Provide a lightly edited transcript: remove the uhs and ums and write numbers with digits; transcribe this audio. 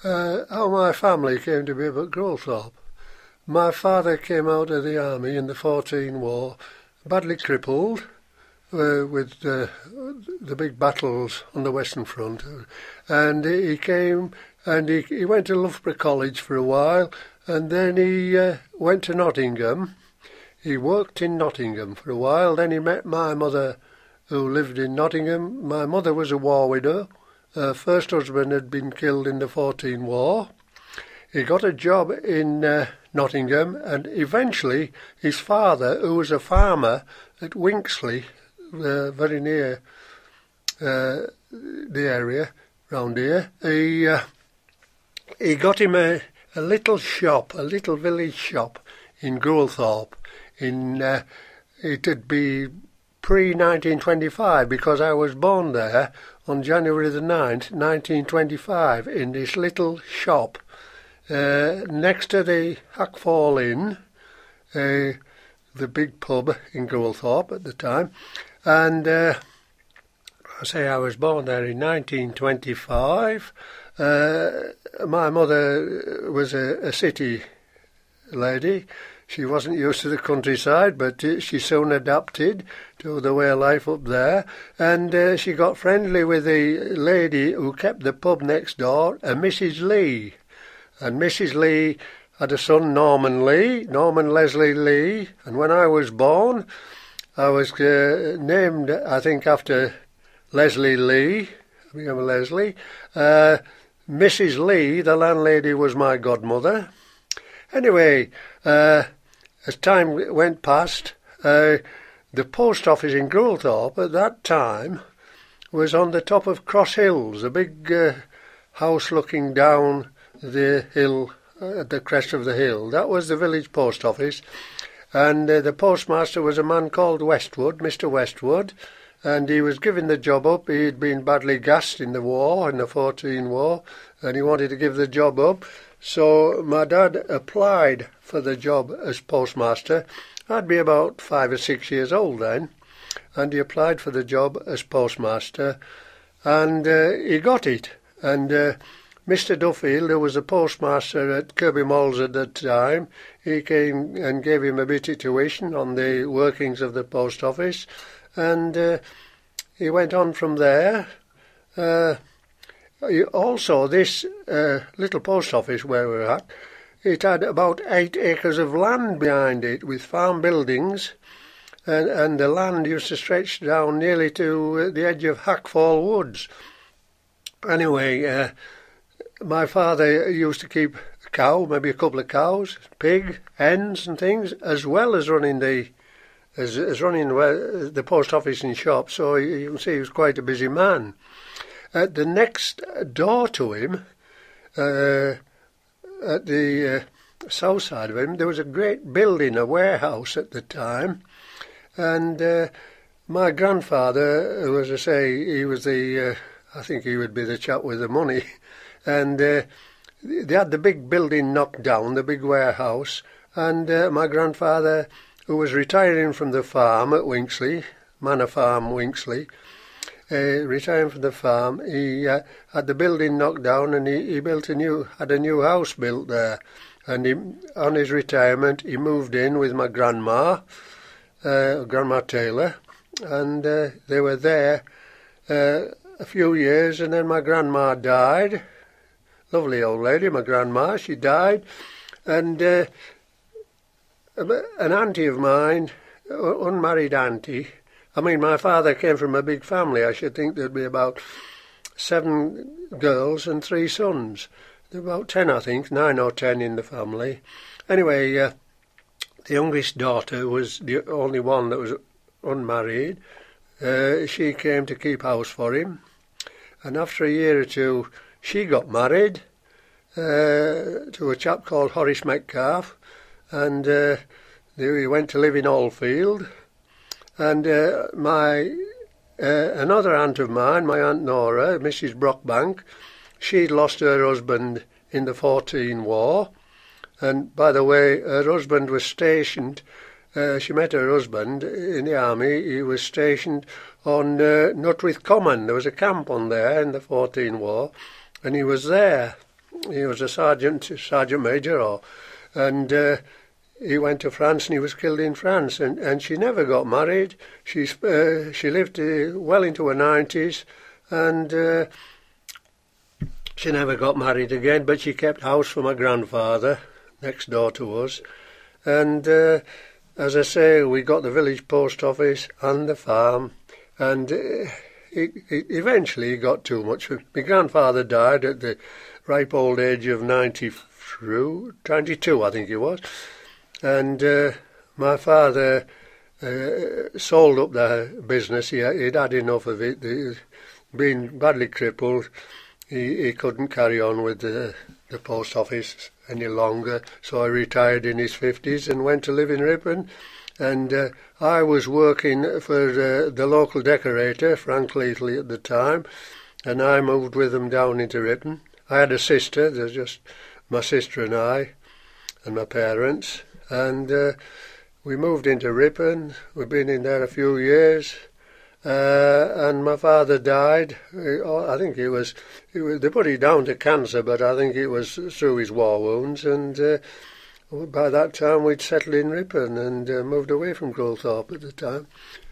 How my family came to be at Growthorpe. My father came out of the army in the 14 War, badly crippled, with the big battles on the Western Front. And he came and he went to Loughborough College for a while, and then he went to Nottingham. He worked in Nottingham for a while. Then he met my mother, who lived in Nottingham. My mother was a war widow. Her first husband had been killed in the 14 War. He got a job in Nottingham, and eventually his father, who was a farmer at Winksley, very near the area round here, he got him a little shop, a little village shop in Growthorpe. It'd be pre-1925, because I was born there on January the 9th, 1925, in this little shop next to the Hackfall Inn, the big pub in Growthorpe at the time. And I say I was born there in 1925. My mother was a city lady. She wasn't used to the countryside, but she soon adapted to the way of life up there. And she got friendly with the lady who kept the pub next door, a Mrs. Lee. And Mrs. Lee had a son, Norman Leslie Lee. And when I was born, I was named, I think, after Leslie Lee. I became a Leslie. Mrs. Lee, the landlady, was my godmother. Anyway, as time went past, the post office in Growthorpe at that time was on the top of Cross Hills, a big house looking down the hill, at the crest of the hill. That was the village post office, and the postmaster was a man called Westwood, Mr. Westwood, and he was giving the job up. He'd been badly gassed in the war, in the 14 War, and he wanted to give the job up. So my dad applied for the job as postmaster. I'd be about 5 or 6 years old then, and he applied for the job as postmaster, and he got it. And Mr. Duffield, who was the postmaster at Kirby Malls at that time, he came and gave him a bit of tuition on the workings of the post office, and he went on from there. Also, this little post office where we're at, it had about 8 acres of land behind it with farm buildings, and the land used to stretch down nearly to the edge of Hackfall Woods. Anyway, my father used to keep a cow, maybe a couple of cows, pig, hens and things, as well as running the post office and shop. So you can see he was quite a busy man. At the next door to him, at the south side of him, there was a great building, a warehouse at the time, and my grandfather, who, as I say, he was I think he would be the chap with the money, and they had the big building knocked down, the big warehouse, and my grandfather, who was retiring from the farm at Winksley, Manor Farm, Winksley, retiring from the farm, he had the building knocked down, and he had a new house built there. And on his retirement, he moved in with my Grandma Taylor, and they were there a few years, and then my grandma died. Lovely old lady, my grandma, she died, and an auntie of mine, unmarried auntie. I mean, my father came from a big family. I should think there'd be about 7 girls and 3 sons. There were about 10, I think, 9 or 10 in the family. Anyway, the youngest daughter was the only one that was unmarried. She came to keep house for him. And after a year or two, she got married to a chap called Horace Metcalfe. And he went to live in Alfield. And another aunt of mine, my Aunt Nora, Mrs. Brockbank, she'd lost her husband in the 14 War. And, by the way, her husband was stationed, she met her husband in the army. He was stationed on Nutwith Common. There was a camp on there in the 14 War, and he was there. he was a sergeant major, and he went to France and he was killed in France. And she never got married. She lived well into her 90s, and she never got married again. But she kept house for my grandfather next door to us, and as I say, we got the village post office and the farm, and eventually it got too much. My grandfather died at the ripe old age of 92, I think he was, and my father sold up the business. He'd had enough of it. Being badly crippled, he couldn't carry on with the post office any longer, so I retired in his 50s and went to live in Ripon. And I was working for the local decorator, Frank Leathley, at the time, and I moved with him down into Ripon. I had a sister. There's just my sister and I and my parents, and we moved into Ripon. We've been in there a few years, and my father died. I think they put it down to cancer, but I think it was through his war wounds, and by that time we'd settled in Ripon and moved away from Growthorpe at the time.